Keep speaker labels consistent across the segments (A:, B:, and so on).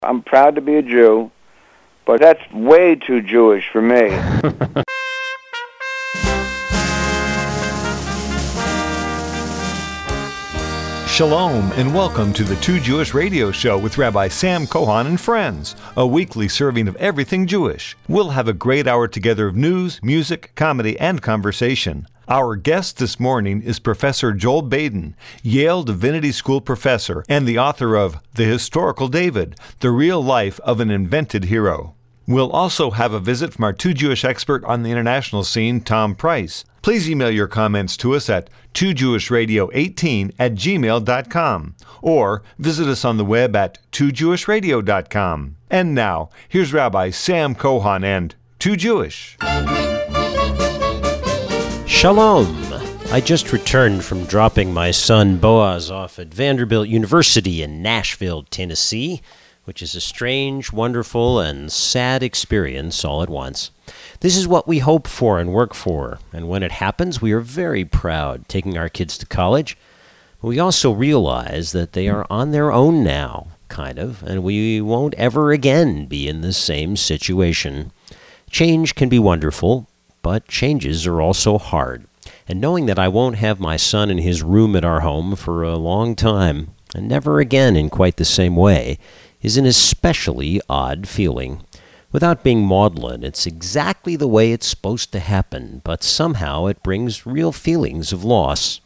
A: I'm proud to be a Jew, but that's way too Jewish for me.
B: Shalom and welcome to the Two Jewish Radio Show with Rabbi Sam Cohen and friends, a weekly serving of everything Jewish. We'll have a great hour together of news, music, comedy, and conversation. Our guest this morning is Professor Joel Baden, Yale Divinity School professor and the author of The Historical David, The Real Life of an Invented Hero. We'll also have a visit from our Two Jewish expert on the international scene, Tom Price. Please email your comments to us at twojewishradio18@gmail.com or visit us on the web at twojewishradio.com. And now, here's Rabbi Sam Cohen and Too Jewish.
C: Shalom. I just returned from dropping my son Boaz off at Vanderbilt University in Nashville, Tennessee, which is a strange, wonderful, and sad experience all at once. This is what we hope for and work for, and when it happens, we are very proud taking our kids to college. We also realize that they are on their own now, kind of, and we won't ever again be in the same situation. Change can be wonderful, but changes are also hard. And knowing that I won't have my son in his room at our home for a long time, and never again in quite the same way, is an especially odd feeling. Without being maudlin, it's exactly the way it's supposed to happen, but somehow it brings real feelings of loss.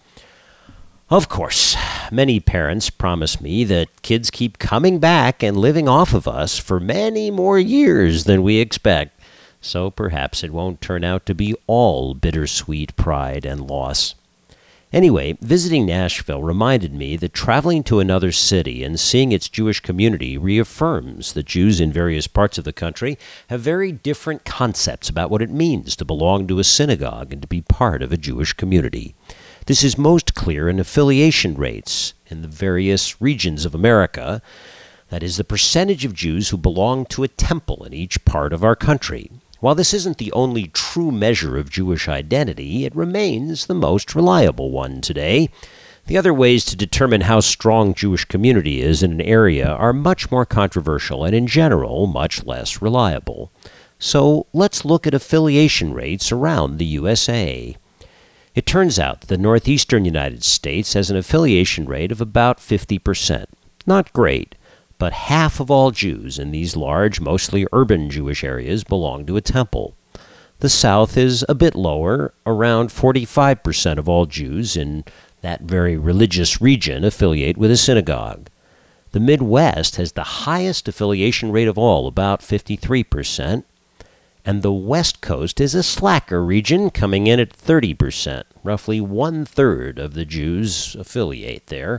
C: Of course, many parents promise me that kids keep coming back and living off of us for many more years than we expect, so perhaps it won't turn out to be all bittersweet pride and loss. Anyway, visiting Nashville reminded me that traveling to another city and seeing its Jewish community reaffirms that Jews in various parts of the country have very different concepts about what it means to belong to a synagogue and to be part of a Jewish community. This is most clear in affiliation rates in the various regions of America, that is, the percentage of Jews who belong to a temple in each part of our country. While this isn't the only true measure of Jewish identity, it remains the most reliable one today. The other ways to determine how strong Jewish community is in an area are much more controversial and, in general, much less reliable. So let's look at affiliation rates around the USA. It turns out that the northeastern United States has an affiliation rate of about 50%. Not great. But half of all Jews in these large, mostly urban Jewish areas belong to a temple. The South is a bit lower. Around 45% of all Jews in that very religious region affiliate with a synagogue. The Midwest has the highest affiliation rate of all, about 53%. And the West Coast is a slacker region, coming in at 30%. Roughly one-third of the Jews affiliate there.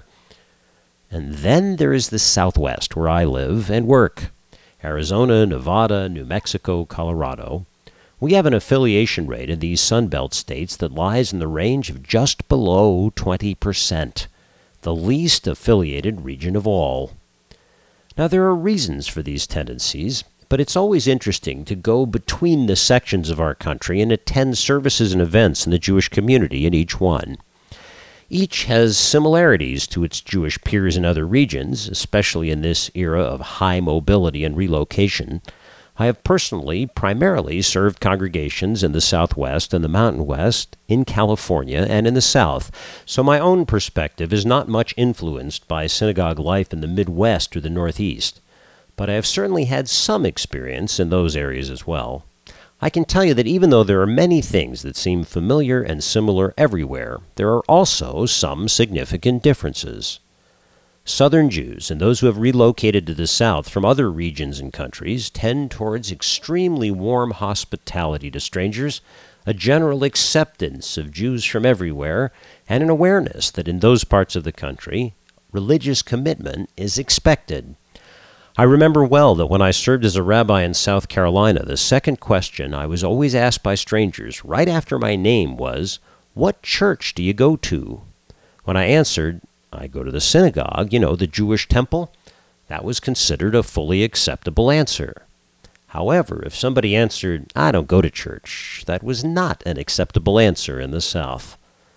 C: And then there is the Southwest, where I live and work. Arizona, Nevada, New Mexico, Colorado. We have an affiliation rate in these Sunbelt states that lies in the range of just below 20%, the least affiliated region of all. Now, there are reasons for these tendencies, but it's always interesting to go between the sections of our country and attend services and events in the Jewish community in each one. Each has similarities to its Jewish peers in other regions, especially in this era of high mobility and relocation. I have personally primarily served congregations in the Southwest and the Mountain West, in California, and in the South, so my own perspective is not much influenced by synagogue life in the Midwest or the Northeast, but I have certainly had some experience in those areas as well. I can tell you that even though there are many things that seem familiar and similar everywhere, there are also some significant differences. Southern Jews and those who have relocated to the South from other regions and countries tend towards extremely warm hospitality to strangers, a general acceptance of Jews from everywhere, and an awareness that in those parts of the country, religious commitment is expected. I remember well that when I served as a rabbi in South Carolina, the second question I was always asked by strangers right after my name was, "What church do you go to?" When I answered, "I go to the synagogue, the Jewish temple," that was considered a fully acceptable answer. However, if somebody answered, "I don't go to church," that was not an acceptable answer in the South.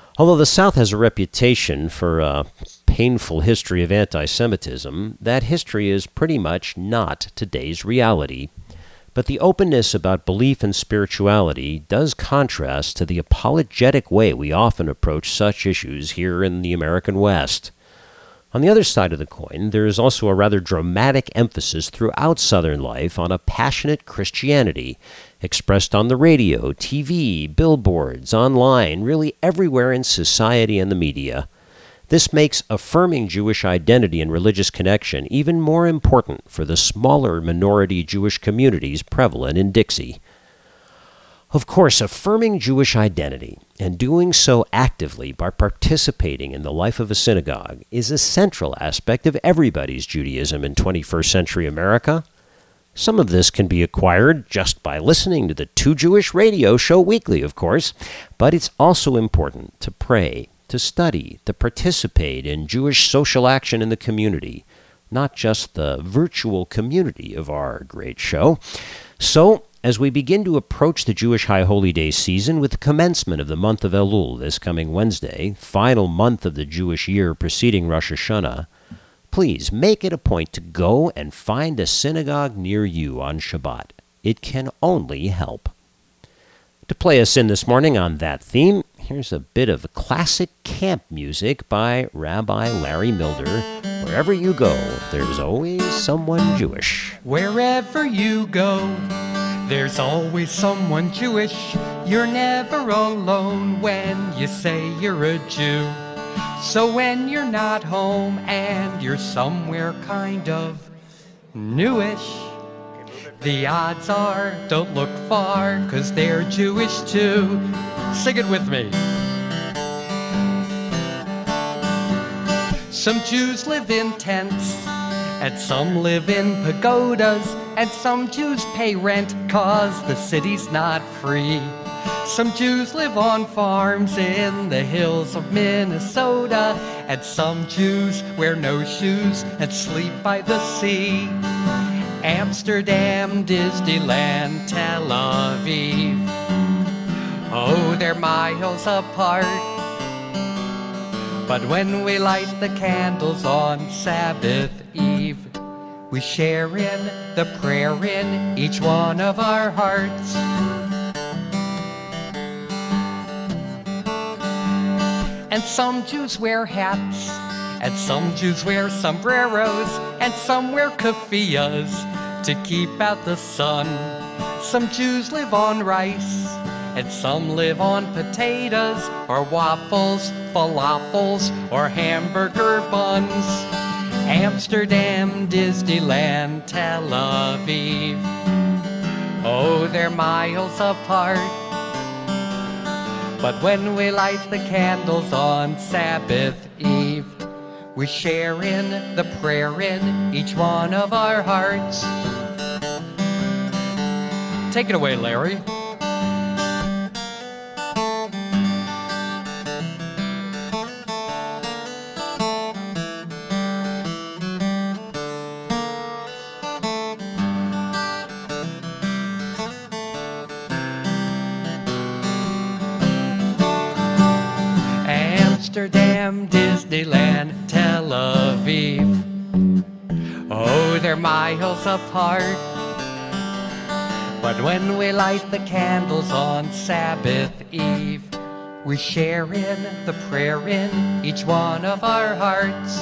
C: Although the South has a reputation for a painful history of anti-Semitism, that history is pretty much not today's reality. But the openness about belief and spirituality does contrast to the apologetic way we often approach such issues here in the American West. On the other side of the coin, there is also a rather dramatic emphasis throughout Southern life on a passionate Christianity, expressed on the radio, TV, billboards, online, really everywhere in society and the media. This makes affirming Jewish identity and religious connection even more important for the smaller minority Jewish communities prevalent in Dixie. Of course, affirming Jewish identity, and doing so actively by participating in the life of a synagogue, is a central aspect of everybody's Judaism in 21st century America. Some of this can be acquired just by listening to the Two Jewish Radio Show weekly, of course, but it's also important to pray, to study, to participate in Jewish social action in the community, not just the virtual community of our great show. So, as we begin to approach the Jewish High Holy Day season with the commencement of the month of Elul this coming Wednesday, final month of the Jewish year preceding Rosh Hashanah, please make it a point to go and find a synagogue near you on Shabbat. It can only help. To play us in this morning on that theme, here's a bit of classic camp music by Rabbi Larry Milder. Wherever you go, there's always someone Jewish.
D: Wherever you go, there's always someone Jewish. You're never alone when you say you're a Jew. So when you're not home and you're somewhere kind of newish, the odds are, don't look far, 'cause they're Jewish too. Sing it with me. Some Jews live in tents, and some live in pagodas, and some Jews pay rent 'cause the city's not free. Some Jews live on farms in the hills of Minnesota, and some Jews wear no shoes and sleep by the sea. Amsterdam, Disneyland, Tel Aviv, oh, they're miles apart. But when we light the candles on Sabbath Eve, we share in the prayer in each one of our hearts. And some Jews wear hats, and some Jews wear sombreros, and some wear keffiyehs to keep out the sun. Some Jews live on rice, and some live on potatoes, or waffles, falafels, or hamburger buns. Amsterdam, Disneyland, Tel Aviv, oh, they're miles apart. But when we light the candles on Sabbath Eve, we share in the prayer in each one of our hearts. Take it away, Larry. Amsterdam, Disneyland, Tel Aviv, oh, they're miles apart. But when we light the candles on Sabbath Eve, we share in the prayer in each one of our hearts.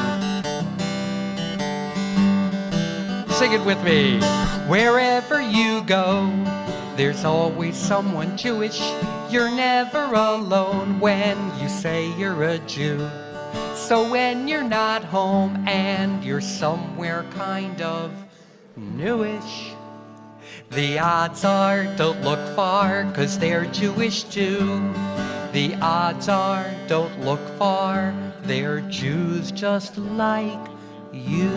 D: Sing it with me. Wherever you go, there's always someone Jewish. You're never alone when you say you're a Jew. So when you're not home and you're somewhere kind of newish, the odds are, don't look far, 'cause they're Jewish too. The odds are, don't look far, they're Jews just like you.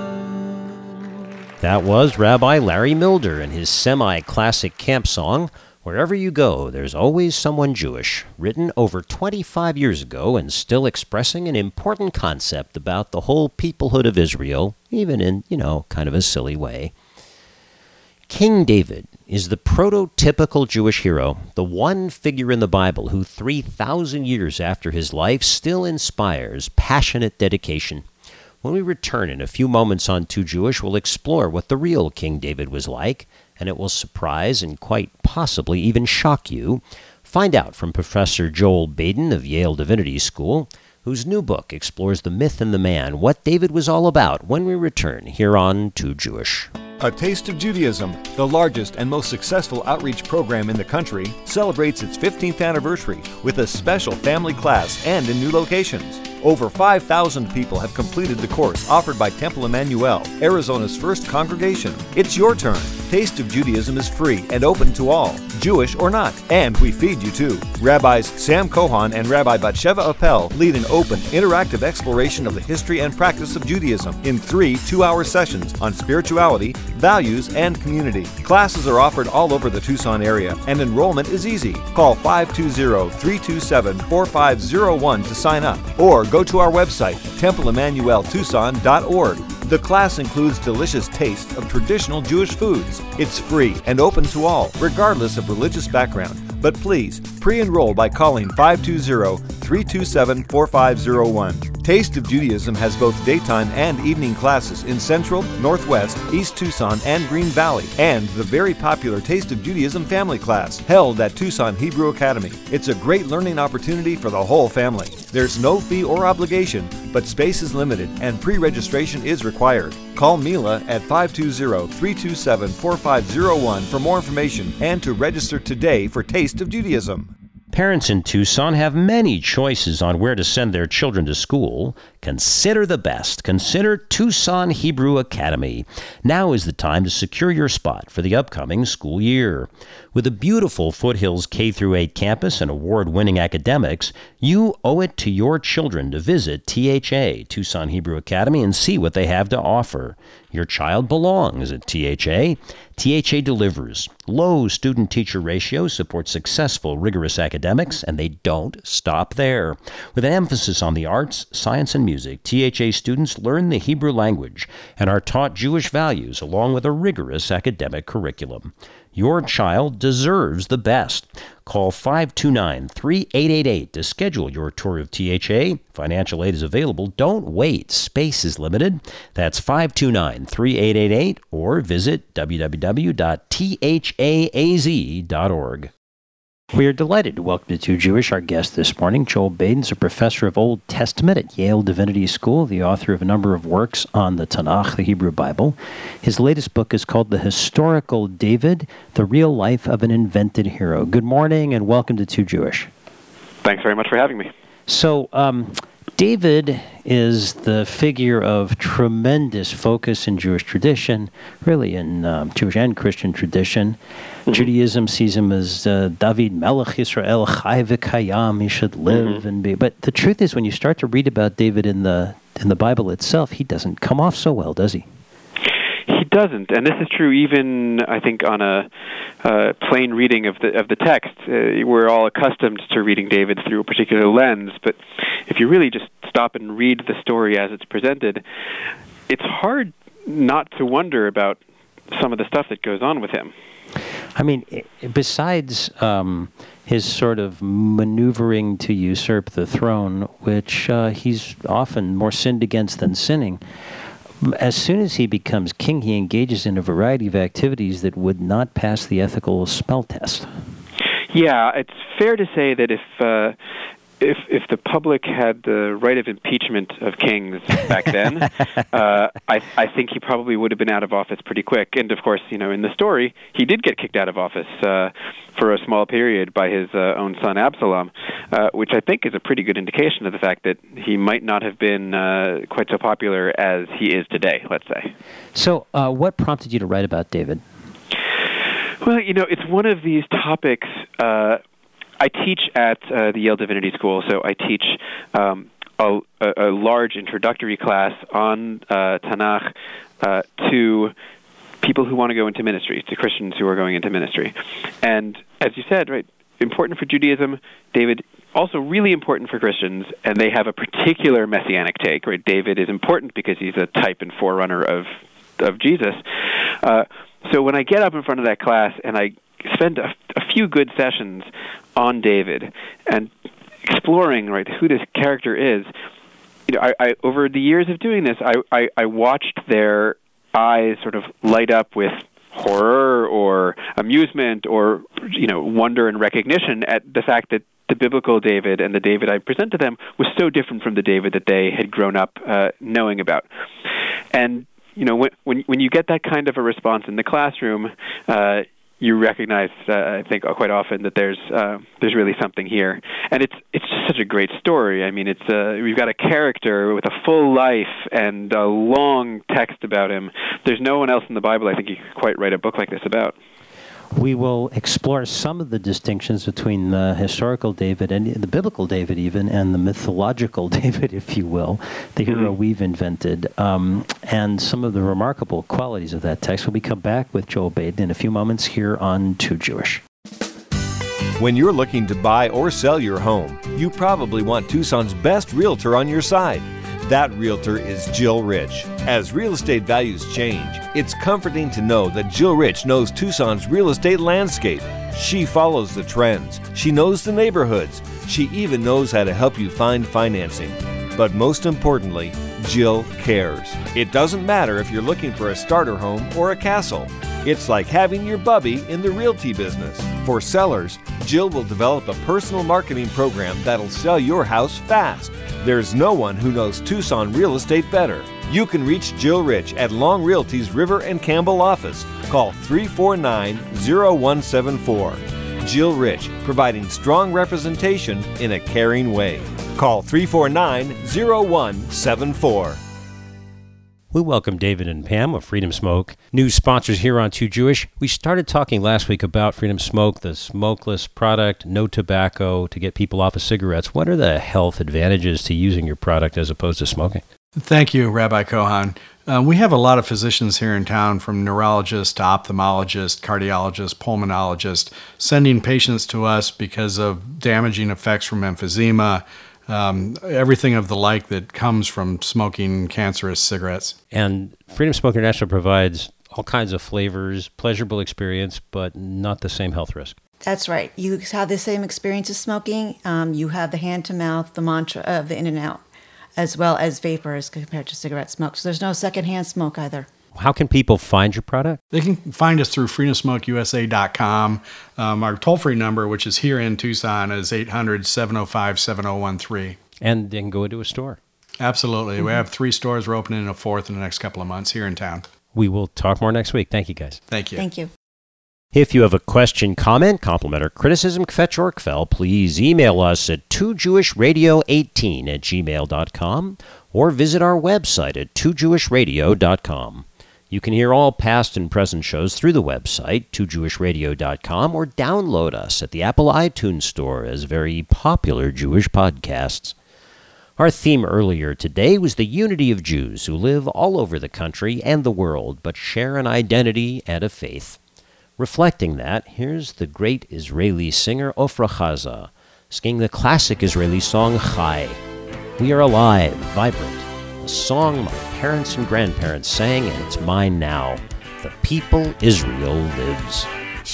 C: That was Rabbi Larry Milder and his semi-classic camp song, Wherever You Go, There's Always Someone Jewish, written over 25 years ago and still expressing an important concept about the whole peoplehood of Israel, even in, kind of a silly way. King David is the prototypical Jewish hero, the one figure in the Bible who 3,000 years after his life still inspires passionate dedication. When we return in a few moments on Too Jewish, we'll explore what the real King David was like, and it will surprise and quite possibly even shock you. Find out from Professor Joel Baden of Yale Divinity School, whose new book explores the myth and the man, what David was all about, when we return here on Too Jewish.
B: A Taste of Judaism, the largest and most successful outreach program in the country, celebrates its 15th anniversary with a special family class and in new locations. Over 5,000 people have completed the course offered by Temple Emmanuel, Arizona's first congregation. It's your turn. Taste of Judaism is free and open to all, Jewish or not, and we feed you too. Rabbis Sam Kohan and Rabbi Batsheva Appel lead an open, interactive exploration of the history and practice of Judaism in 3 two-hour sessions on spirituality, values, and community. Classes are offered all over the Tucson area, and enrollment is easy. Call 520-327-4501 to sign up, or go to our website, templeemmanueltucson.org. The class includes delicious tastes of traditional Jewish foods. It's free and open to all, regardless of religious background. But please, pre-enroll by calling 520-327-4501. Taste of Judaism has both daytime and evening classes in Central, Northwest, East Tucson, and Green Valley, and the very popular Taste of Judaism family class, held at Tucson Hebrew Academy. It's a great learning opportunity for the whole family. There's no fee or obligation, but space is limited and pre-registration is required. Call Mila at 520-327-4501 for more information and to register today for Taste of Judaism.
C: Parents in Tucson have many choices on where to send their children to school. Consider the best. Consider Tucson Hebrew Academy. Now is the time to secure your spot for the upcoming school year. With a beautiful Foothills K-8 campus and award-winning academics, you owe it to your children to visit THA, Tucson Hebrew Academy, and see what they have to offer. Your child belongs at THA. THA delivers. Low student-teacher ratio supports successful, rigorous academics, and they don't stop there. With an emphasis on the arts, science, and music, THA students learn the Hebrew language and are taught Jewish values along with a rigorous academic curriculum. Your child deserves the best. Call 529-3888 to schedule your tour of THA. Financial aid is available. Don't wait. Space is limited. That's 529-3888 or visit www.thaaz.org. We are delighted to welcome to Too Jewish our guest this morning. Joel Baden is a professor of Old Testament at Yale Divinity School, the author of a number of works on the Tanakh, the Hebrew Bible. His latest book is called The Historical David, The Real Life of an Invented Hero. Good morning and welcome to Too Jewish.
E: Thanks very much for having me.
C: So, David is the figure of tremendous focus in Jewish tradition, really in Jewish and Christian tradition. Mm-hmm. Judaism sees him as David Melech Yisrael, Chai v'Kayam, he should live and be. But the truth is, when you start to read about David in the Bible itself, he doesn't come off so well, does he?
E: He doesn't, and this is true even, I think, on a plain reading of the text. We're all accustomed to reading David through a particular lens, but if you really just stop and read the story as it's presented, it's hard not to wonder about some of the stuff that goes on with him.
C: I mean, besides his sort of maneuvering to usurp the throne, which he's often more sinned against than sinning, as soon as he becomes king, he engages in a variety of activities that would not pass the ethical smell test. Yeah,
E: it's fair to say that if the public had the right of impeachment of kings back then, I think he probably would have been out of office pretty quick. And of course, in the story, he did get kicked out of office for a small period by his own son Absalom, which I think is a pretty good indication of the fact that he might not have been quite so popular as he is today, let's say.
C: So what prompted you to write about David?
E: Well, it's one of these topics. I teach at the Yale Divinity School, so I teach a large introductory class on Tanakh to people who want to go into ministry, to Christians who are going into ministry. And as you said, right, important for Judaism, David also really important for Christians, and they have a particular messianic take. Right, David is important because he's a type and forerunner of Jesus. So when I get up in front of that class and I spend a few good sessions on David and exploring, right, who this character is, I over the years of doing this, I watched their eyes sort of light up with horror or amusement or wonder and recognition at the fact that the biblical David and the David I present to them was so different from the David that they had grown up knowing about. And when you get that kind of a response in the classroom, you recognize, I think, quite often that there's really something here, and it's just such a great story. I mean, we've got a character with a full life and a long text about him. There's no one else in the Bible I think you could quite write a book like this about.
C: We will explore some of the distinctions between the historical David and the biblical David even, and the mythological David, if you will, the hero we've invented, and some of the remarkable qualities of that text. When we come back with Joel Baden in a few moments here on Too Jewish.
B: When you're looking to buy or sell your home, you probably want Tucson's best realtor on your side. That realtor is Jill Rich. As real estate values change, it's comforting to know that Jill Rich knows Tucson's real estate landscape. She follows the trends. She knows the neighborhoods. She even knows how to help you find financing. But most importantly, Jill cares. It doesn't matter if you're looking for a starter home or a castle. It's like having your bubby in the realty business. For sellers, Jill will develop a personal marketing program that'll sell your house fast. There's no one who knows Tucson real estate better. You can reach Jill Rich at Long Realty's River and Campbell office. Call 349-0174. Jill Rich, providing strong representation in a caring way. Call 349-0174.
C: We welcome David and Pam of Freedom Smoke, new sponsors here on Too Jewish. We started talking last week about Freedom Smoke, the smokeless product, no tobacco, to get people off of cigarettes. What are the health advantages to using your product as opposed to smoking?
F: Thank you, Rabbi Kohan. We have a lot of physicians here in town, from neurologists to ophthalmologists, cardiologists, pulmonologists, sending patients to us because of damaging effects from emphysema, everything of the like that comes from smoking cancerous cigarettes.
C: And Freedom Smoke International provides all kinds of flavors, pleasurable experience, but not the same health risk.
G: That's right. You have the same experience as smoking. You have the hand-to-mouth, the mantra of the in and out, as well as vapors compared to cigarette smoke. So there's no secondhand smoke either.
C: How can people find your product?
F: They can find us through freedomsmokeusa.com. Our toll-free number, which is here in Tucson, is 800-705-7013.
C: And they can go into a store.
F: Absolutely. We have 3 stores. We're opening a 4th in the next couple of months here in town.
C: We will talk more next week. Thank you, guys.
F: Thank you.
G: Thank you.
C: If you have a question, comment, compliment, or criticism, kvetch or kvel, please email us at 2jewishradio18@gmail.com or visit our website at 2jewishradio.com. You can hear all past and present shows through the website, 2jewishradio.com, or download us at the Apple iTunes Store as very popular Jewish podcasts. Our theme earlier today was the unity of Jews who live all over the country and the world, but share an identity and a faith. Reflecting that, here's the great Israeli singer Ofra Chaza singing the classic Israeli song Chai. We are alive, vibrant, a song my parents and grandparents sang, and it's mine now. The people Israel lives.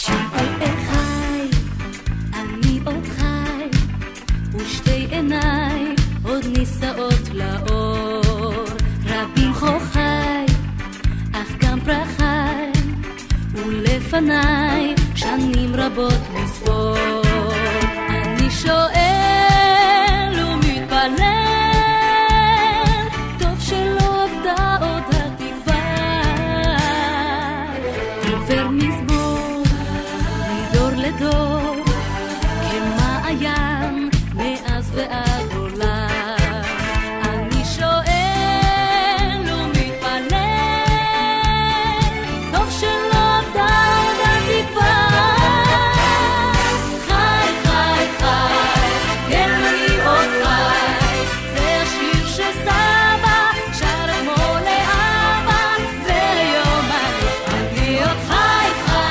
H: לפניי שנים רבות מספור אני שואל ומתפלל טוב שלא עבדה עוד התקווה עובר מזמור מדור לדור כמעיין מאז ועד עולם אני שואל ומתפלל טוב שלא חי חי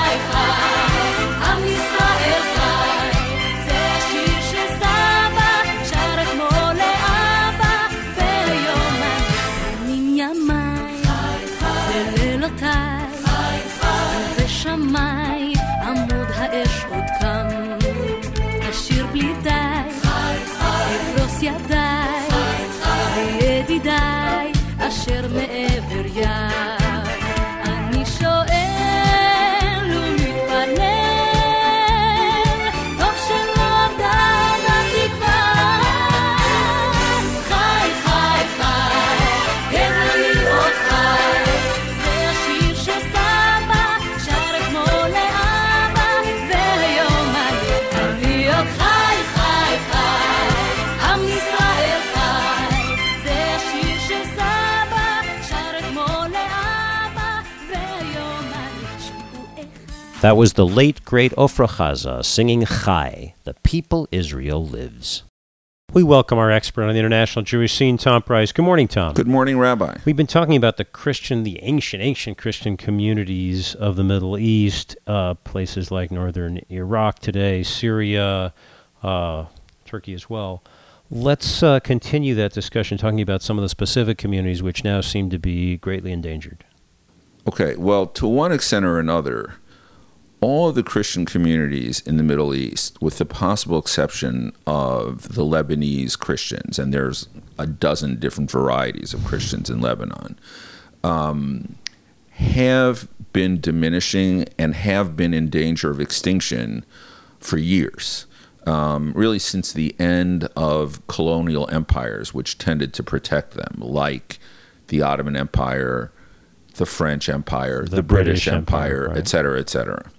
C: That was the late, great Ofra Chaza singing Chai, The People Israel Lives. We welcome our expert on the international Jewish scene, Tom Price. Good morning, Tom.
I: Good morning, Rabbi.
C: We've been talking about the ancient Christian communities of the Middle East, places like northern Iraq today, Syria, Turkey as well. Let's continue that discussion talking about some of the specific communities which now seem to be greatly endangered.
I: Okay, well, to one extent or another, all of the Christian communities in the Middle East, with the possible exception of the Lebanese Christians, and there's a dozen different varieties of Christians in Lebanon, have been diminishing and have been in danger of extinction for years, really since the end of colonial empires, which tended to protect them, like the Ottoman Empire, the French Empire, the British Empire,
C: right.
I: et cetera, et cetera.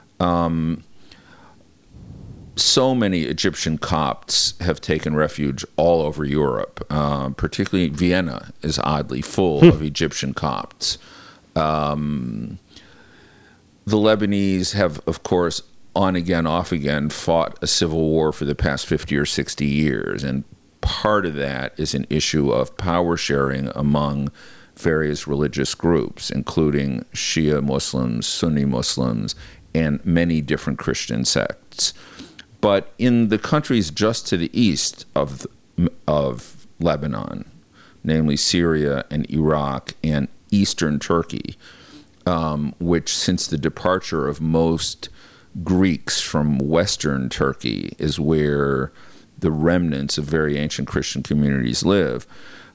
I: So many Egyptian Copts have taken refuge all over Europe, particularly Vienna is oddly full of Egyptian Copts. The Lebanese have, of course, on again, off again, fought a civil war for the past 50 or 60 years, and part of that is an issue of power sharing among various religious groups, including Shia Muslims, Sunni Muslims, and many different Christian sects. But in the countries just to the east of Lebanon, namely Syria and Iraq and eastern Turkey, which since the departure of most Greeks from western Turkey is where the remnants of very ancient Christian communities live,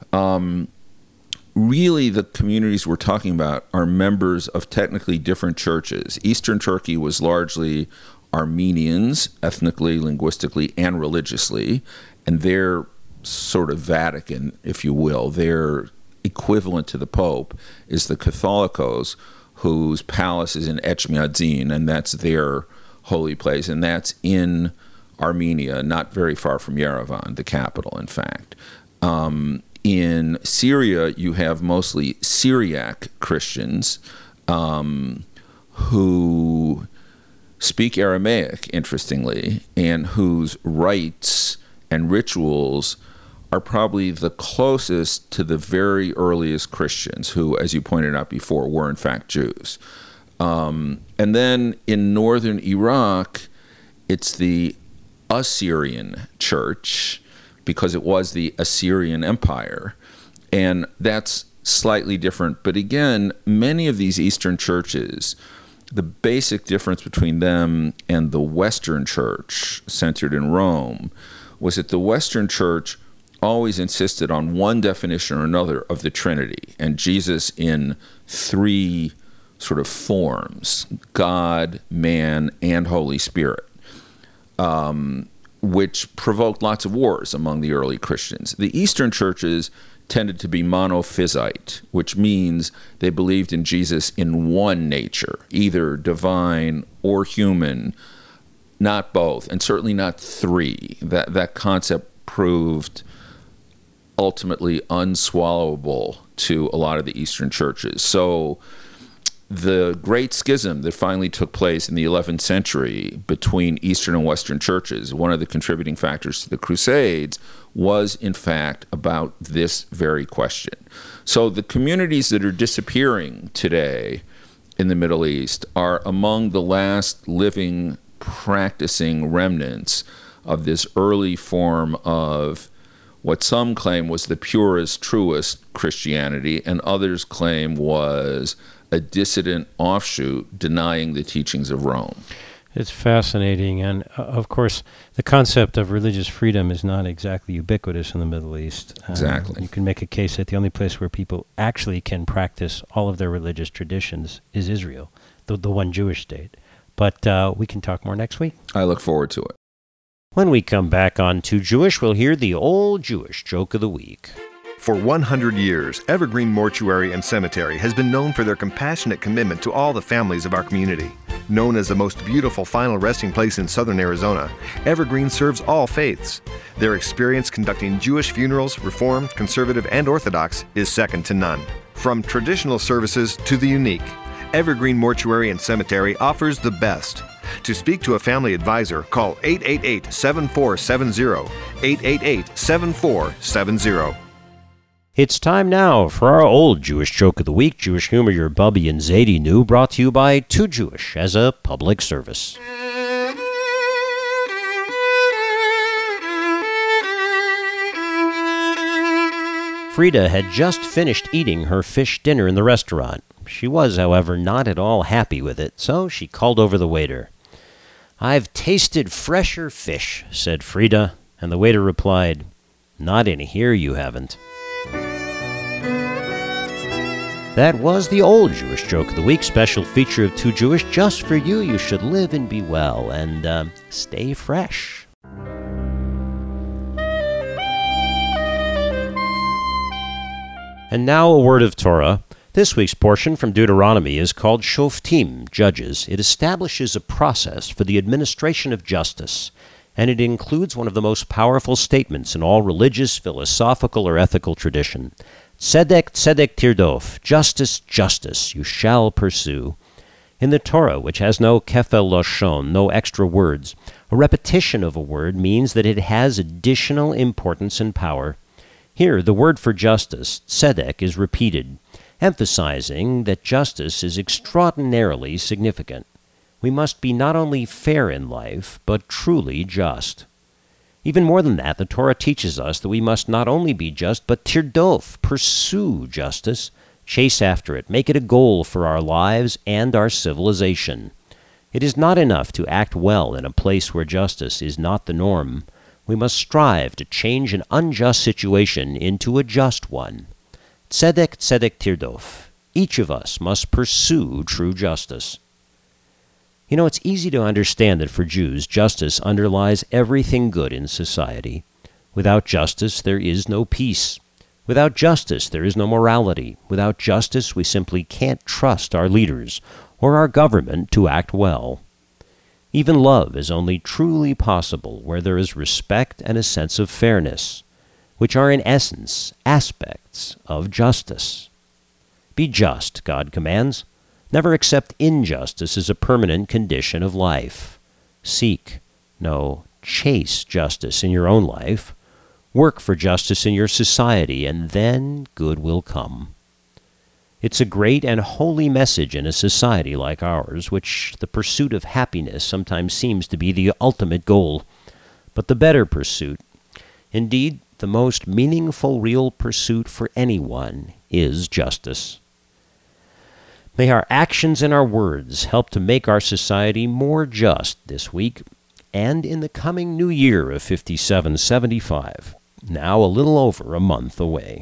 I: really, the communities we're talking about are members of technically different churches. Eastern Turkey was largely Armenians, ethnically, linguistically, and religiously, and their sort of Vatican, if you will, their equivalent to the Pope is the Catholicos, whose palace is in Echmiadzin, and that's their holy place, and that's in Armenia, not very far from Yerevan, the capital, in fact. In Syria, you have mostly Syriac Christians who speak Aramaic, interestingly, and whose rites and rituals are probably the closest to the very earliest Christians, who, as you pointed out before, were in fact Jews. And then in northern Iraq, it's the Assyrian Church, because it was the Assyrian Empire. And that's slightly different. But again, many of these Eastern churches, the basic difference between them and the Western Church, centered in Rome, was that the Western Church always insisted on one definition or another of the Trinity, and Jesus in three sort of forms: God, man, and Holy Spirit. Which provoked lots of wars among the early Christians. The Eastern churches tended to be monophysite, which means they believed in Jesus in one nature, either divine or human, not both, and certainly not three. That concept proved ultimately unswallowable to a lot of the Eastern churches. So the great schism that finally took place in the 11th century between Eastern and Western churches, one of the contributing factors to the Crusades, was in fact about this very question. So the communities that are disappearing today in the Middle East are among the last living, practicing remnants of this early form of what some claim was the purest, truest Christianity, and others claim was a dissident offshoot denying the teachings of Rome.
C: It's fascinating, and of course, the concept of religious freedom is not exactly ubiquitous in the Middle East.
I: Exactly.
C: You can make a case that the only place where people actually can practice all of their religious traditions is Israel, the one Jewish state. But we can talk more next week.
I: I look forward to it.
C: When we come back on Too Jewish, we'll hear the old Jewish joke of the week.
J: For 100 years, Evergreen Mortuary and Cemetery has been known for their compassionate commitment to all the families of our community. Known as the most beautiful final resting place in southern Arizona, Evergreen serves all faiths. Their experience conducting Jewish funerals, Reformed, Conservative, and Orthodox, is second to none. From traditional services to the unique, Evergreen Mortuary and Cemetery offers the best. To speak to a family advisor, call 888-7470, 888-7470.
C: It's time now for our old Jewish joke of the week, Jewish humor your Bubby and Zadie knew, brought to you by Too Jewish as a public service. Frida had just finished eating her fish dinner in the restaurant. She was, however, not at all happy with it, so she called over the waiter. "I've tasted fresher fish," said Frida, and the waiter replied, "Not in here you haven't." That was the old Jewish joke of the week, special feature of Too Jewish. Just for you, you should live and be well, and stay fresh. And now a word of Torah. This week's portion from Deuteronomy is called Shoftim, Judges. It establishes a process for the administration of justice, and it includes one of the most powerful statements in all religious, philosophical, or ethical tradition. Tzedek, tzedek tirdof, justice, justice, you shall pursue. In the Torah, which has no kefel lashon, no extra words, a repetition of a word means that it has additional importance and power. Here, the word for justice, tzedek, is repeated, emphasizing that justice is extraordinarily significant. We must be not only fair in life, but truly just. Even more than that, the Torah teaches us that we must not only be just, but tirdof, pursue justice, chase after it, make it a goal for our lives and our civilization. It is not enough to act well in a place where justice is not the norm. We must strive to change an unjust situation into a just one. Tzedek, tzedek tirdof. Each of us must pursue true justice. You know, it's easy to understand that for Jews, justice underlies everything good in society. Without justice, there is no peace. Without justice, there is no morality. Without justice, we simply can't trust our leaders or our government to act well. Even love is only truly possible where there is respect and a sense of fairness, which are in essence aspects of justice. Be just, God commands. Never accept injustice as a permanent condition of life. Seek, no, chase justice in your own life. Work for justice in your society, and then good will come. It's a great and holy message in a society like ours, which the pursuit of happiness sometimes seems to be the ultimate goal. But the better pursuit, indeed, the most meaningful real pursuit for anyone, is justice. May our actions and our words help to make our society more just this week and in the coming new year of 5775, now a little over a month away.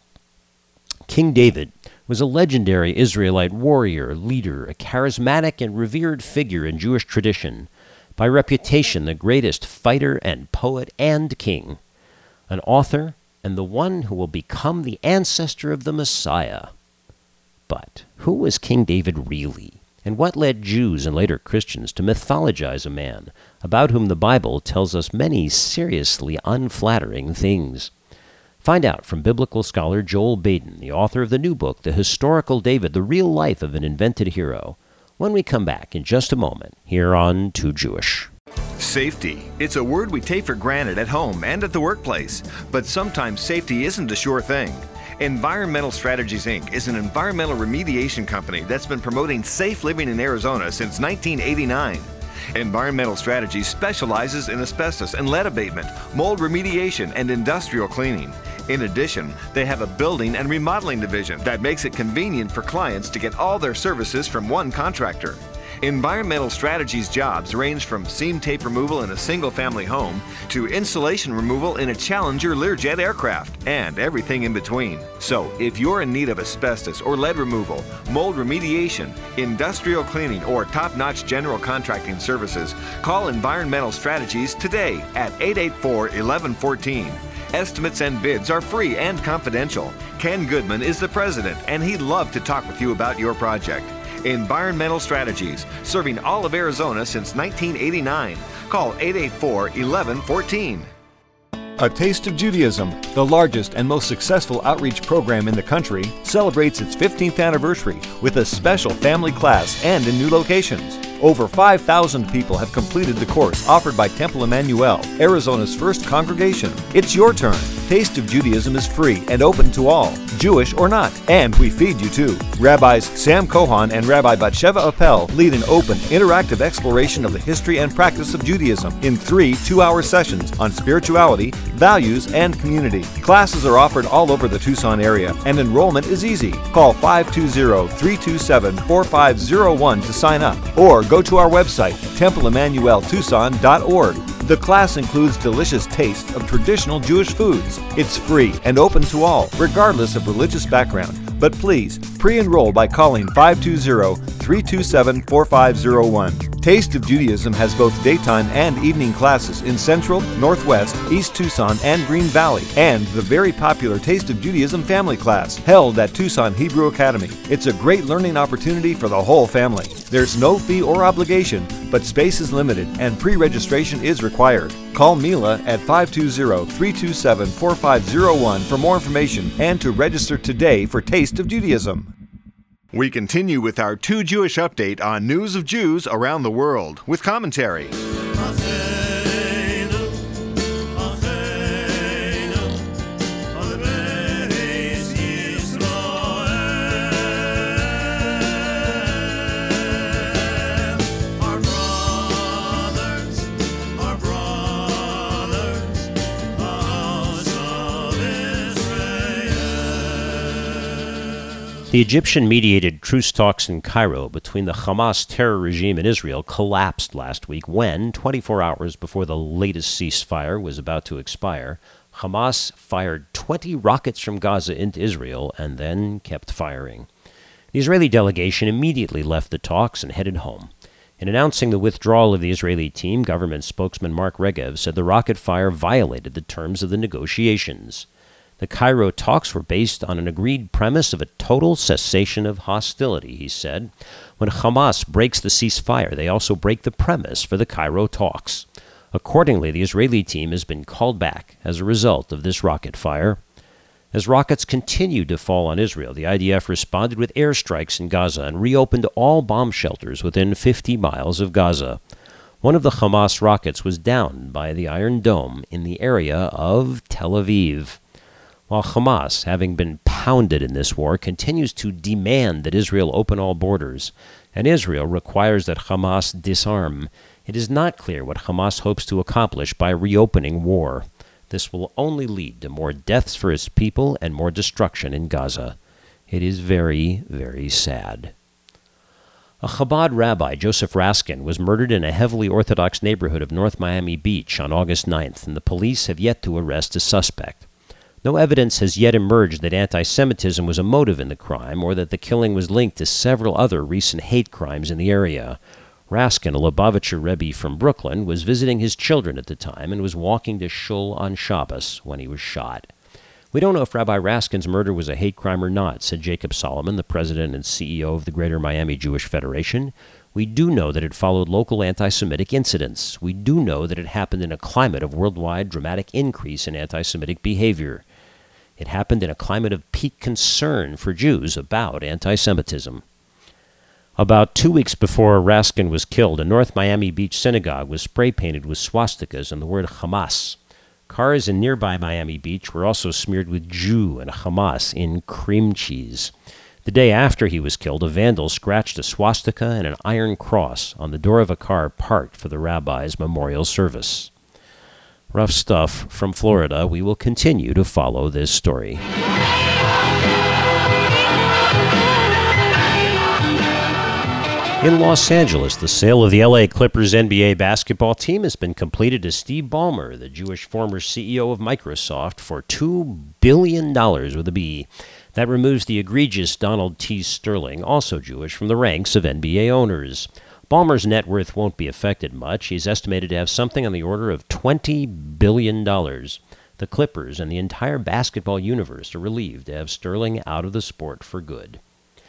C: King David was a legendary Israelite warrior, leader, a charismatic and revered figure in Jewish tradition, by reputation the greatest fighter and poet and king, an author and the one who will become the ancestor of the Messiah. But who was King David really, and what led Jews and later Christians to mythologize a man about whom the Bible tells us many seriously unflattering things? Find out from biblical scholar Joel Baden, the author of the new book, The Historical David, The Real Life of an Invented Hero, when we come back in just a moment here on Too Jewish.
J: Safety. It's a word we take for granted at home and at the workplace, but sometimes safety isn't a sure thing. Environmental Strategies, Inc. is an environmental remediation company that's been promoting safe living in Arizona since 1989. Environmental Strategies specializes in asbestos and lead abatement, mold remediation, and industrial cleaning. In addition, they have a building and remodeling division that makes it convenient for clients to get all their services from one contractor. Environmental Strategies jobs range from seam tape removal in a single-family home to insulation removal in a Challenger Learjet aircraft, and everything in between. So, if you're in need of asbestos or lead removal, mold remediation, industrial cleaning, or top-notch general contracting services, call Environmental Strategies today at 884-1114. Estimates and bids are free and confidential. Ken Goodman is the president, and he'd love to talk with you about your project. Environmental Strategies, serving all of Arizona since 1989. Call 884-1114.
B: A Taste of Judaism, the largest and most successful outreach program in the country, celebrates its 15th anniversary with a special family class and in new locations. Over 5,000 people have completed the course offered by Temple Emmanuel, Arizona's first congregation. It's your turn. Taste of Judaism is free and open to all, Jewish or not, and we feed you too. Rabbis Sam Kohan and Rabbi Batsheva Appel lead an open, interactive exploration of the history and practice of Judaism in 3 two-hour sessions on spirituality, values, and community. Classes are offered all over the Tucson area, and enrollment is easy. Call 520-327-4501 to sign up, or go to our website, templeemmanueltucson.org. The class includes delicious tastes of traditional Jewish foods. It's free and open to all, regardless of religious background. But please, pre-enroll by calling 520-327-4501. Taste of Judaism has both daytime and evening classes in Central, Northwest, East Tucson, and Green Valley, and the very popular Taste of Judaism family class, held at Tucson Hebrew Academy. It's a great learning opportunity for the whole family. There's no fee or obligation, but space is limited and pre-registration is required. Call Mila at 520-327-4501 for more information and to register today for Taste of Judaism.
J: We continue with our Two Jewish update on news of Jews around the world with commentary.
C: The Egyptian-mediated truce talks in Cairo between the Hamas terror regime and Israel collapsed last week when, 24 hours before the latest ceasefire was about to expire, Hamas fired 20 rockets from Gaza into Israel and then kept firing. The Israeli delegation immediately left the talks and headed home. In announcing the withdrawal of the Israeli team, government spokesman Mark Regev said the rocket fire violated the terms of the negotiations. The Cairo talks were based on an agreed premise of a total cessation of hostility, he said. When Hamas breaks the ceasefire, they also break the premise for the Cairo talks. Accordingly, the Israeli team has been called back as a result of this rocket fire. As rockets continued to fall on Israel, the IDF responded with airstrikes in Gaza and reopened all bomb shelters within 50 miles of Gaza. One of the Hamas rockets was downed by the Iron Dome in the area of Tel Aviv. While Hamas, having been pounded in this war, continues to demand that Israel open all borders, and Israel requires that Hamas disarm, it is not clear what Hamas hopes to accomplish by reopening war. This will only lead to more deaths for its people and more destruction in Gaza. It is very, very sad. A Chabad rabbi, Joseph Raskin, was murdered in a heavily Orthodox neighborhood of North Miami Beach on August 9th, and the police have yet to arrest a suspect. No evidence has yet emerged that anti-Semitism was a motive in the crime or that the killing was linked to several other recent hate crimes in the area. Raskin, a Lubavitcher Rebbe from Brooklyn, was visiting his children at the time and was walking to shul on Shabbos when he was shot. We don't know if Rabbi Raskin's murder was a hate crime or not, said Jacob Solomon, the president and CEO of the Greater Miami Jewish Federation. We do know that it followed local anti-Semitic incidents. We do know that it happened in a climate of worldwide dramatic increase in anti-Semitic behavior. It happened in a climate of peak concern for Jews about anti-Semitism. About 2 weeks before Raskin was killed, a North Miami Beach synagogue was spray-painted with swastikas and the word Hamas. Cars in nearby Miami Beach were also smeared with Jew and Hamas in cream cheese. The day after he was killed, a vandal scratched a swastika and an iron cross on the door of a car parked for the rabbi's memorial service. Rough stuff from Florida. We will continue to follow this story. In Los Angeles, the sale of the LA Clippers NBA basketball team has been completed to Steve Ballmer, the Jewish former CEO of Microsoft, for $2 billion with a B. That removes the egregious Donald T. Sterling, also Jewish, from the ranks of NBA owners. Ballmer's net worth won't be affected much. He's estimated to have something on the order of $20 billion. The Clippers and the entire basketball universe are relieved to have Sterling out of the sport for good.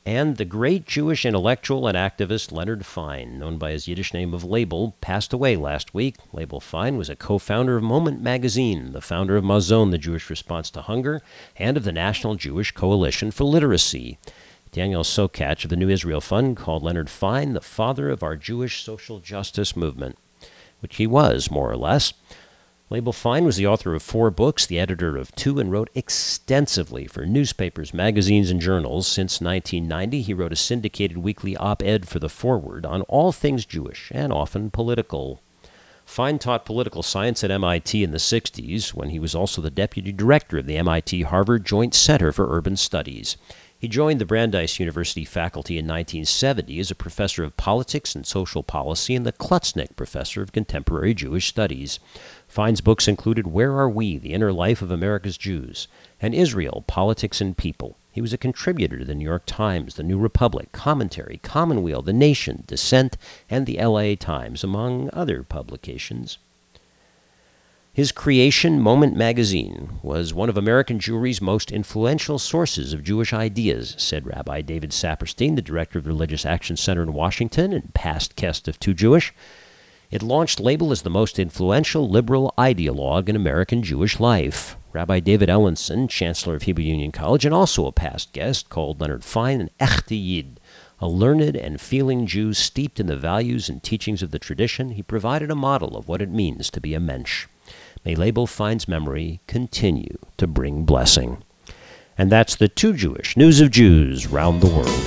C: And the great Jewish intellectual and activist Leonard Fine, known by his Yiddish name of Label, passed away last week. Label Fine was a co-founder of Moment magazine, the founder of Mazon, the Jewish Response to Hunger, and of the National Jewish Coalition for Literacy. Daniel Sokach of the New Israel Fund called Leonard Fine the father of our Jewish social justice movement, which he was, more or less. Label Fine was the author of 4 books, the editor of 2, and wrote extensively for newspapers, magazines, and journals. Since 1990, he wrote a syndicated weekly op-ed for The Forward on all things Jewish and often political. Fine taught political science at MIT in the 60s, when he was also the deputy director of the MIT-Harvard Joint Center for Urban Studies. He joined the Brandeis University faculty in 1970 as a professor of politics and social policy and the Klutznick Professor of Contemporary Jewish Studies. Fine's books included Where Are We? The Inner Life of America's Jews, and Israel, Politics and People. He was a contributor to the New York Times, the New Republic, Commentary, Commonweal, The Nation, Dissent, and the LA Times, among other publications. His creation, Moment magazine, was one of American Jewry's most influential sources of Jewish ideas, said Rabbi David Saperstein, the director of the Religious Action Center in Washington and past guest of Too Jewish. It launched Label as the most influential liberal ideologue in American Jewish life. Rabbi David Ellenson, Chancellor of Hebrew Union College and also a past guest, called Leonard Fine an echte Yid, a learned and feeling Jew steeped in the values and teachings of the tradition. He provided a model of what it means to be a mensch. May Label Fine's memory continue to bring blessing. And that's the Too Jewish News of Jews round the world.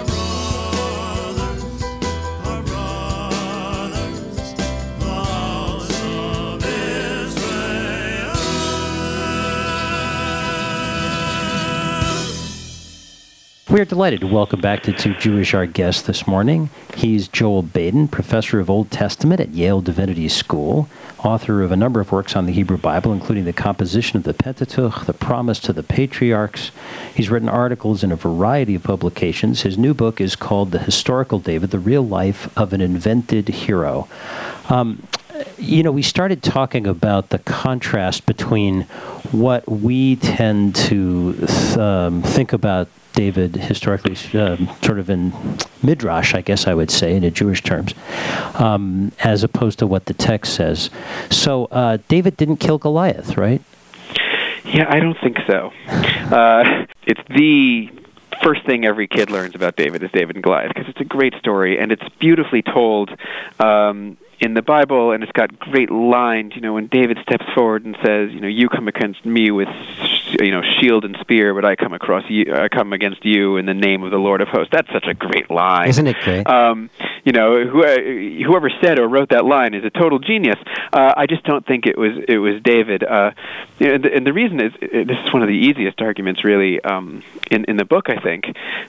C: We are delighted to welcome back to Too Jewish our guest this morning. He's Joel Baden, professor of Old Testament at Yale Divinity School, author of a number of works on the Hebrew Bible, including the composition of the Pentateuch, the Promise to the Patriarchs. He's written articles in a variety of publications. His new book is called The Historical David, The Real Life of an Invented Hero. We started talking about the contrast between what we tend to think about David historically, sort of in Midrash, I guess I would say, in Jewish terms, as opposed to what the text says. So David didn't kill Goliath, right?
E: Yeah, I don't think so. It's the first thing every kid learns about David is David and Goliath, because it's a great story, and it's beautifully told in the Bible, and it's got great lines. When David steps forward and says, you come against me with, shield and spear, but I come against you in the name of the Lord of hosts. That's such a great line.
C: Isn't it great?
E: Whoever said or wrote that line is a total genius. I just don't think it was David. And the reason is, this is one of the easiest arguments, really, in the book, I think.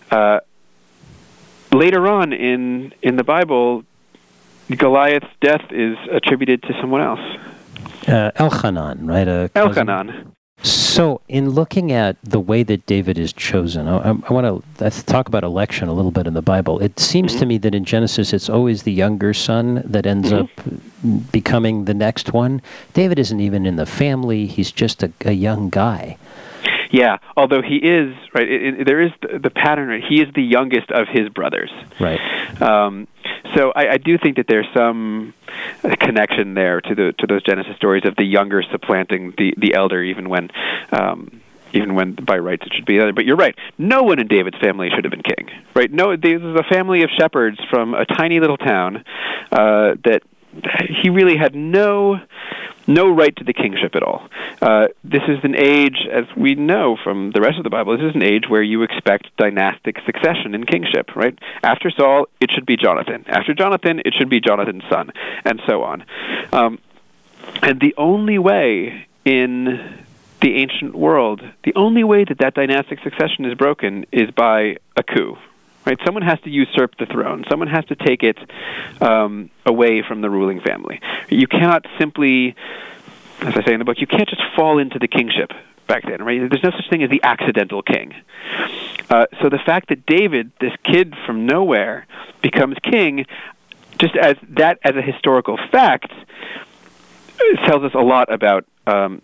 E: Later on in the Bible, Goliath's death is attributed to someone else.
C: Elchanan, right?
E: Elchanan.
C: So, in looking at the way that David is chosen, I want to talk about election a little bit in the Bible. It seems to me that in Genesis, it's always the younger son that ends up becoming the next one. David isn't even in the family. He's just a young guy.
E: Yeah, although he is, right, there is the pattern, right? He is the youngest of his brothers.
C: Right.
E: So I do think that there's some connection there to those Genesis stories of the younger supplanting the elder, even when by rights it should be the other. But you're right. No one in David's family should have been king, right? No, this is a family of shepherds from a tiny little town that he really had no right to the kingship at all. This is an age, as we know from the rest of the Bible, this is an age where you expect dynastic succession in kingship, right? After Saul, it should be Jonathan. After Jonathan, it should be Jonathan's son, and so on. And the only way in the ancient world, the only way that dynastic succession is broken is by a coup. Right? Someone has to usurp the throne. Someone has to take it away from the ruling family. You cannot simply, as I say in the book, you can't just fall into the kingship back then. Right? There's no such thing as the accidental king. So the fact that David, this kid from nowhere, becomes king, just as a historical fact, tells us a lot about some of the mechanisms that must have taken place to get him there.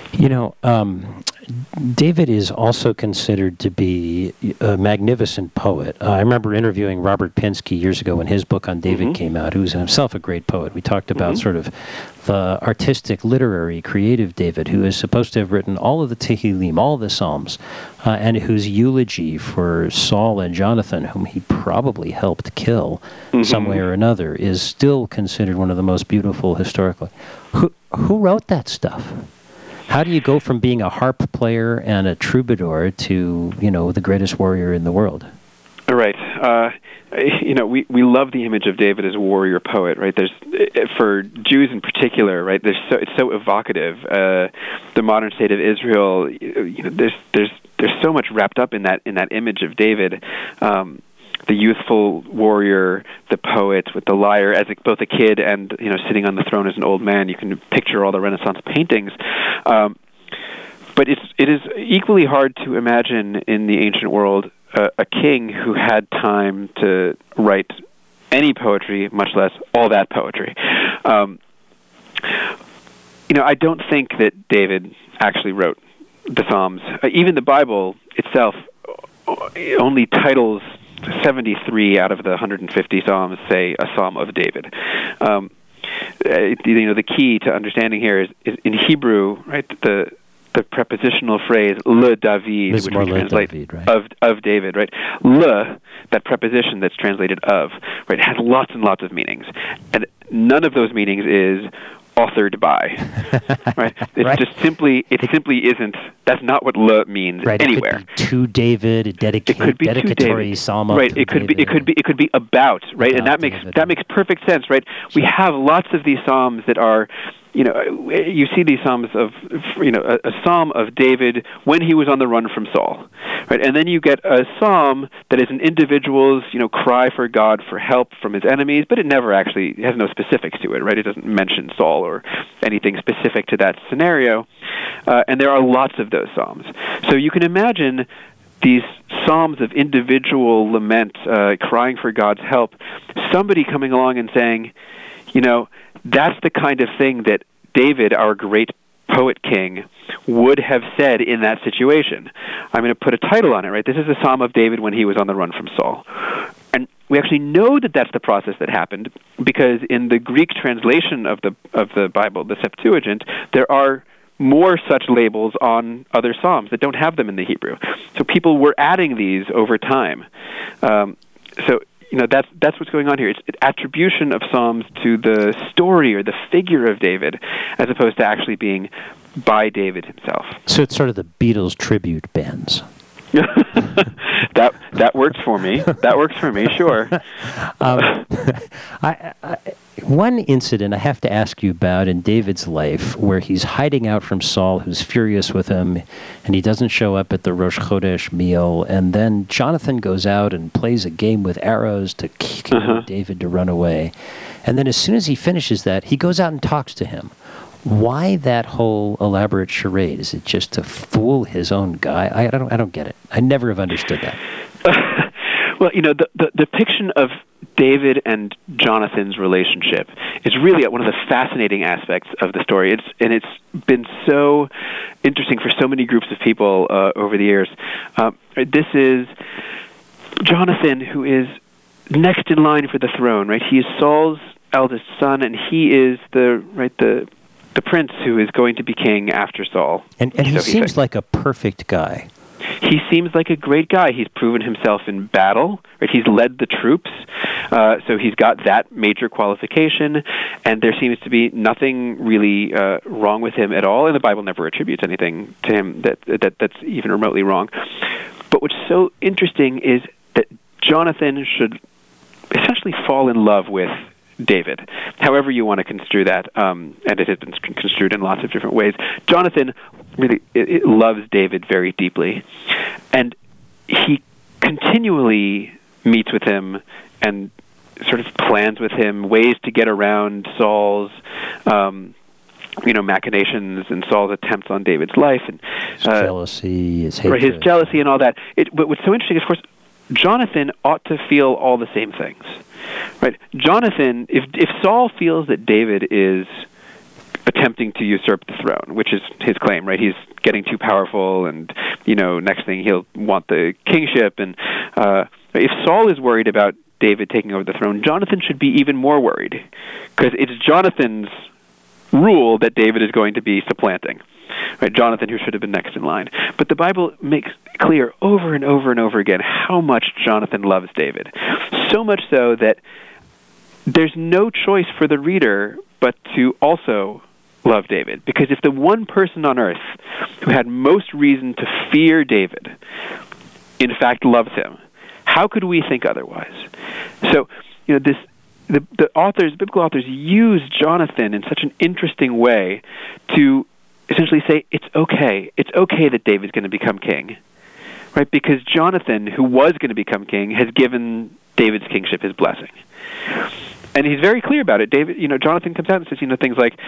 C: You know, David is also considered to be a magnificent poet. I remember interviewing Robert Pinsky years ago when his book on David came out, who's himself a great poet. We talked about sort of the artistic, literary, creative David, who is supposed to have written all of the Tehillim, all the Psalms, and whose eulogy for Saul and Jonathan, whom he probably helped kill some way or another, is still considered one of the most beautiful historically. Who wrote that stuff? How do you go from being a harp player and a troubadour to, the greatest warrior in the world?
E: Right. We love the image of David as a warrior poet, right? There's, for Jews in particular, right? It's so evocative. The modern state of Israel, there's so much wrapped up in that image of David. The youthful warrior, the poet with the lyre, as both a kid and sitting on the throne as an old man. You can picture all the Renaissance paintings, but it is equally hard to imagine in the ancient world a king who had time to write any poetry, much less all that poetry. I don't think that David actually wrote the Psalms. Even the Bible itself only titles 73 out of the 150 Psalms say a Psalm of David. The key to understanding here is in Hebrew, right? The prepositional phrase le David, which we translate
C: David, right?
E: of David, right? Le, that preposition that's translated of, right, has lots and lots of meanings, and none of those meanings is authored by, right? It's just simply isn't. That's not what le means anywhere.
C: It could be to David, a dedicatory psalm.
E: Right. It could be about, right? And that makes perfect sense, right? We have lots of these psalms that are, you see these psalms of, a psalm of David when he was on the run from Saul, right? And then you get a psalm that is an individual's, cry for God for help from his enemies, but it never actually has no specifics to it, right? It doesn't mention Saul or anything specific to that scenario. And there are lots of those psalms. So you can imagine these psalms of individual lament, crying for God's help, somebody coming along and saying, that's the kind of thing that David, our great poet king, would have said in that situation. I'm going to put a title on it, right? This is a Psalm of David when he was on the run from Saul. And we actually know that that's the process that happened because in the Greek translation of the Bible, the Septuagint, there are more such labels on other psalms that don't have them in the Hebrew. So people were adding these over time. That's what's going on here. It's attribution of psalms to the story or the figure of David, as opposed to actually being by David himself.
C: So it's sort of the Beatles tribute bands.
E: That works for me. That works for me. Sure.
C: One incident I have to ask you about in David's life, where he's hiding out from Saul, who's furious with him, and he doesn't show up at the Rosh Chodesh meal, and then Jonathan goes out and plays a game with arrows to get David to run away, and then as soon as he finishes that, he goes out and talks to him. Why that whole elaborate charade? Is it just to fool his own guy? I don't get it. I never have understood that.
E: Well, the depiction of David and Jonathan's relationship is really one of the fascinating aspects of the story. It's been so interesting for so many groups of people over the years. This is Jonathan, who is next in line for the throne, right? He is Saul's eldest son, and he is the prince who is going to be king after Saul.
C: And he seems like a perfect guy.
E: He seems like a great guy. He's proven himself in battle, right? He's led the troops, so he's got that major qualification, and there seems to be nothing really wrong with him at all, and the Bible never attributes anything to him that's even remotely wrong. But what's so interesting is that Jonathan should essentially fall in love with David, however you want to construe that, and it has been construed in lots of different ways. Jonathan really loves David very deeply, and he continually meets with him and sort of plans with him ways to get around Saul's machinations and Saul's attempts on David's life, and
C: his jealousy, his hatred.
E: His jealousy and all that. But what's so interesting is, of course, Jonathan ought to feel all the same things, right? Jonathan, if Saul feels that David is attempting to usurp the throne, which is his claim, right? He's getting too powerful, and next thing he'll want the kingship. And if Saul is worried about David taking over the throne, Jonathan should be even more worried, because it's Jonathan's rule that David is going to be supplanting. Right, Jonathan, who should have been next in line. But the Bible makes clear over and over and over again how much Jonathan loves David. So much so that there's no choice for the reader but to also love David. Because if the one person on earth who had most reason to fear David, in fact, loves him, how could we think otherwise? So, the biblical authors use Jonathan in such an interesting way to essentially say it's okay that David's going to become king, right? Because Jonathan, who was going to become king, has given David's kingship his blessing, and he's very clear about it. Jonathan comes out and says, things like,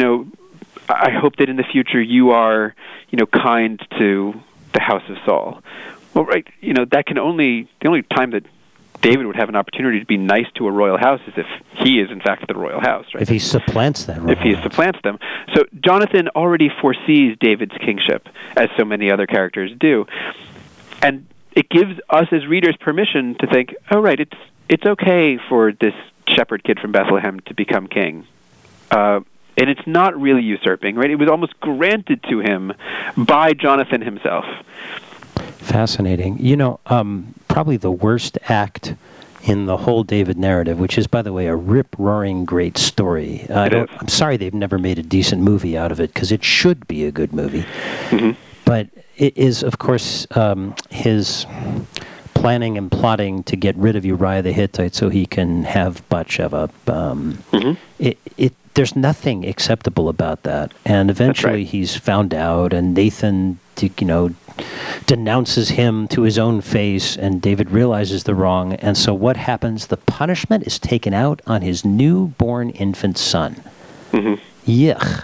E: I hope that in the future you are, kind to the house of Saul. Well, right, that can the only time that David would have an opportunity to be nice to a royal house is if he is, in fact, the royal house, right?
C: If he supplants that royal
E: If he supplants them. So Jonathan already foresees David's kingship, as so many other characters do. And it gives us as readers permission to think, oh, right, it's okay for this shepherd kid from Bethlehem to become king. And it's not really usurping, right? It was almost granted to him by Jonathan himself.
C: Fascinating. Probably the worst act in the whole David narrative, which is, by the way, a rip-roaring great story. I'm sorry they've never made a decent movie out of it, because it should be a good movie. Mm-hmm. But it is, of course, his planning and plotting to get rid of Uriah the Hittite so he can have Bathsheba. There's nothing acceptable about that. And eventually he's found out, and Nathan, denounces him to his own face, and David realizes the wrong. And so what happens? The punishment is taken out on his newborn infant son. Mm-hmm. Yuck.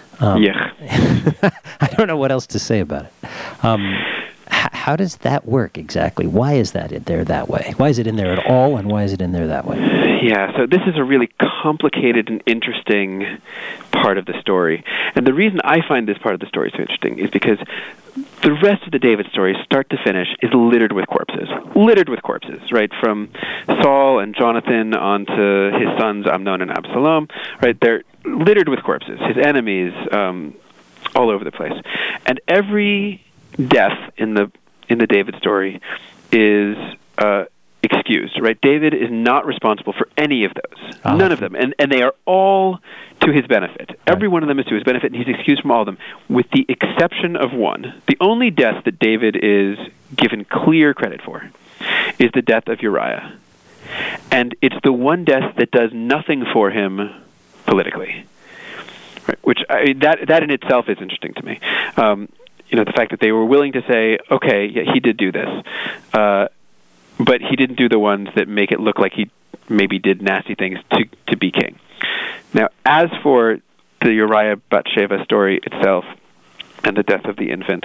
C: I don't know what else to say about it. How does that work exactly? Why is that in there that way? Why is it in there at all, and why is it in there that way?
E: Yeah, so this is a really complicated and interesting part of the story. And the reason I find this part of the story so interesting is because the rest of the David story, start to finish, is littered with corpses, right? From Saul and Jonathan on to his sons Amnon and Absalom, right? They're littered with corpses, his enemies, all over the place. And every death in the David story is excused, right? David is not responsible for any of those. None of them. And they are all to his benefit. Right. Every one of them is to his benefit, and he's excused from all of them, with the exception of one. The only death that David is given clear credit for is the death of Uriah. And it's the one death that does nothing for him politically. Right? Which, that in itself is interesting to me. The fact that they were willing to say, okay, yeah, he did do this, but he didn't do the ones that make it look like he maybe did nasty things to be king. Now, as for the Uriah Bathsheba story itself and the death of the infant,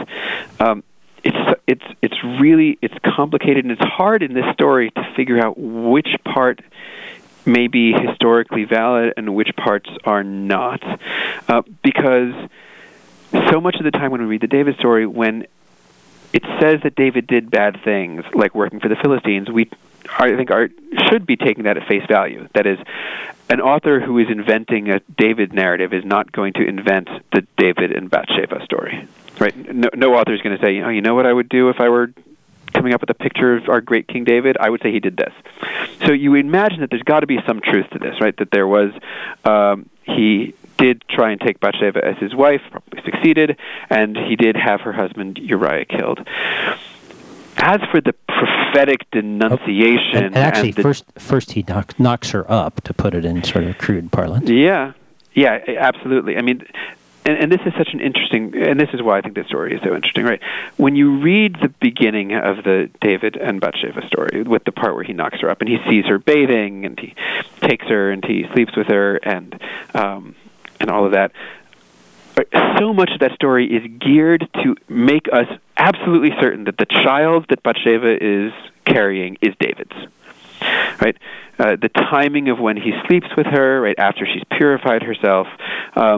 E: it's complicated, and it's hard in this story to figure out which part may be historically valid and which parts are not, because so much of the time when we read the David story, when it says that David did bad things, like working for the Philistines, should be taking that at face value. That is, an author who is inventing a David narrative is not going to invent the David and Bathsheba story, right? No author is going to say, you know what I would do if I were coming up with a picture of our great King David? I would say he did this. So you imagine that there's got to be some truth to this, right? That there was, he did try and take Bathsheba as his wife, probably succeeded, and he did have her husband Uriah killed. As for the prophetic denunciation,
C: and actually, first he knocks her up, to put it in sort of crude parlance.
E: Yeah, absolutely. I mean, and this is such an interesting, and this is why I think this story is so interesting, right? When you read the beginning of the David and Bathsheba story, with the part where he knocks her up and he sees her bathing, and he takes her and he sleeps with her, and all of that. So much of that story is geared to make us absolutely certain that the child that Bathsheba is carrying is David's. Right? The timing of when he sleeps with her, right after she's purified herself,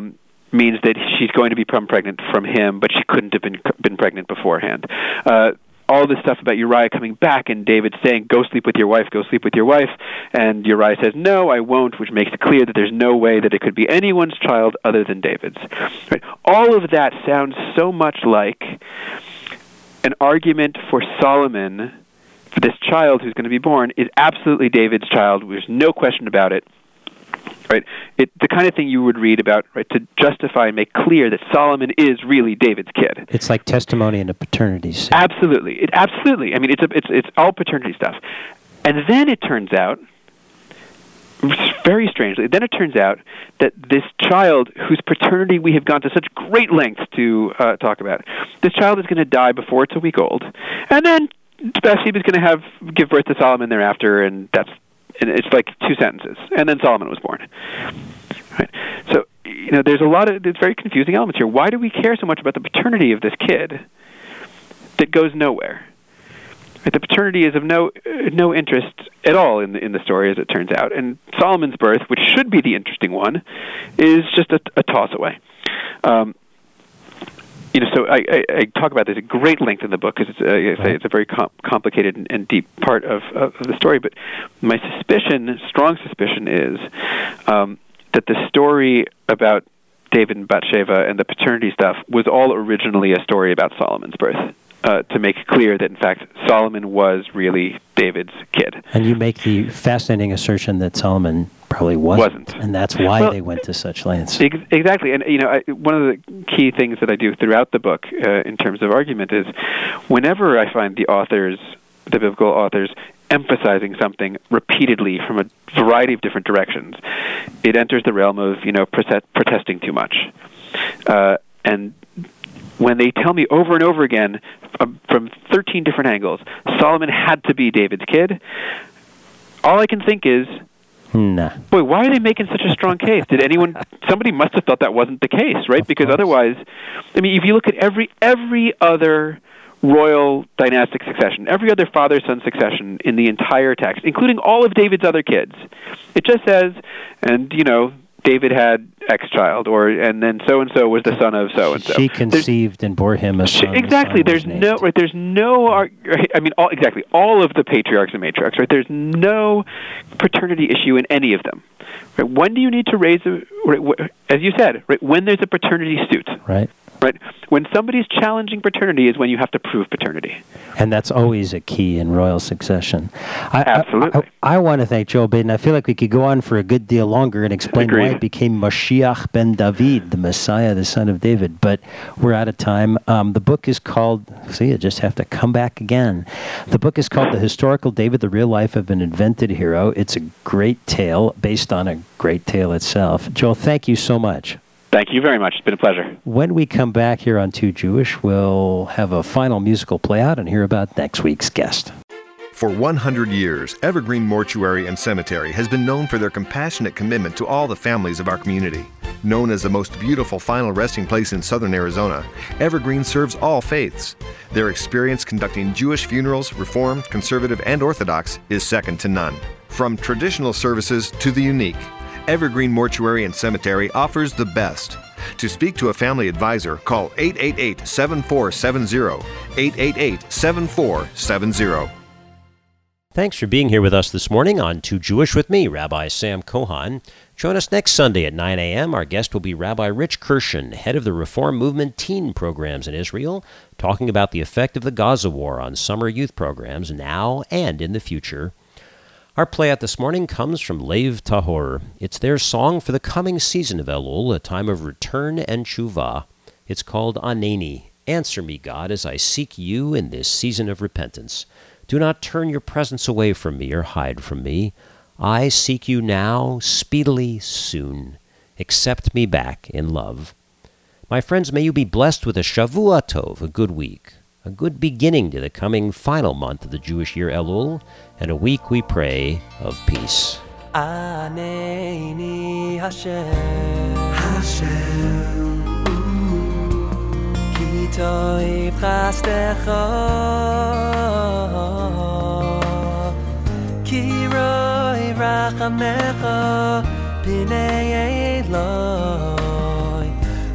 E: means that she's going to become pregnant from him, but she couldn't have been pregnant beforehand. All this stuff about Uriah coming back and David saying, go sleep with your wife, and Uriah says, no, I won't, which makes it clear that there's no way that it could be anyone's child other than David's. Right? All of that sounds so much like an argument for Solomon, for this child who's going to be born, is absolutely David's child. There's no question about it. Right, the kind of thing you would read about, right, to justify and make clear that Solomon is really David's kid.
C: It's like testimony in a paternity suit.
E: Absolutely, absolutely. I mean, it's all paternity stuff. And then it turns out, very strangely, then it turns out that this child, whose paternity we have gone to such great lengths to talk about, this child is going to die before it's a week old, and then Bathsheba is going to give birth to Solomon thereafter, and it's like 2 sentences, and then Solomon was born. Right? So, there's it's very confusing elements here. Why do we care so much about the paternity of this kid that goes nowhere? Right? The paternity is of no interest at all in the story, as it turns out, and Solomon's birth, which should be the interesting one, is just a toss away. So I talk about this at great length in the book because it's a very complicated and deep part of the story. But my strong suspicion, is that the story about David and Bathsheba and the paternity stuff was all originally a story about Solomon's birth, to make clear that, in fact, Solomon was really David's kid.
C: And you make the fascinating assertion that Solomon probably wasn't. And that's why they went to such lengths.
E: Exactly. And, one of the key things that I do throughout the book in terms of argument is whenever I find the biblical authors, emphasizing something repeatedly from a variety of different directions, it enters the realm of, protesting too much. And when they tell me over and over again from 13 different angles, Solomon had to be David's kid, all I can think is,
C: nah.
E: Boy, why are they making such a strong case? Somebody must have thought that wasn't the case, right? Because otherwise, I mean, if you look at every other royal dynastic succession, every other father-son succession in the entire text, including all of David's other kids, it just says, and, David had X child, and then so-and-so was the son of so-and-so.
C: She conceived and bore him a son.
E: Exactly. There's no, all of the patriarchs and matriarchs, right? There's no paternity issue in any of them. Right? When do you need to raise, as you said, right, when there's a paternity suit.
C: Right.
E: Right. When somebody's challenging paternity is when you have to prove paternity.
C: And that's always a key in royal succession.
E: Absolutely.
C: I want to thank Joel Baden. I feel like we could go on for a good deal longer and explain why it became Mashiach ben David, the Messiah, the son of David. But we're out of time. The book is called, you just have to come back again. The book is called The Historical David, the Real Life of an Invented Hero. It's a great tale based on a great tale itself. Joel, thank you so much.
E: Thank you very much. It's been a pleasure.
C: When we come back here on Too Jewish, we'll have a final musical play out and hear about next week's guest.
J: For 100 years, Evergreen Mortuary and Cemetery has been known for their compassionate commitment to all the families of our community. Known as the most beautiful final resting place in southern Arizona, Evergreen serves all faiths. Their experience conducting Jewish funerals, Reformed, Conservative, and Orthodox, is second to none. From traditional services to the unique, Evergreen Mortuary and Cemetery offers the best. To speak to a family advisor, call 888-7470, 888-7470.
C: Thanks for being here with us this morning on Too Jewish with me, Rabbi Sam Kohan. Join us next Sunday at 9 a.m. Our guest will be Rabbi Rich Kirshen, head of the Reform Movement teen programs in Israel, talking about the effect of the Gaza war on summer youth programs now and in the future. Our play-out this morning comes from Lev Tahor. It's their song for the coming season of Elul, a time of return and tshuva. It's called Aneni. Answer me, God, as I seek you in this season of repentance. Do not turn your presence away from me or hide from me. I seek you now, speedily, soon. Accept me back in love. My friends, may you be blessed with a Shavua Tov, a good week, a good beginning to the coming final month of the Jewish year Elul, and a week, we pray, of peace.
K: Aneni Hashem Ki toiv chastecha Ki roi rachamecha B'nei Eloi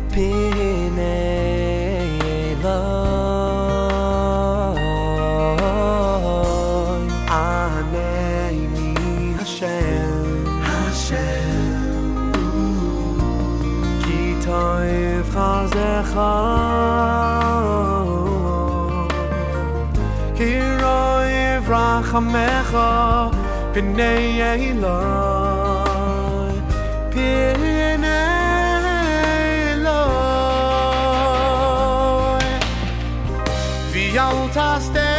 L: rachamecha P'nei Eloi P'nei Eloi V'yal tasdei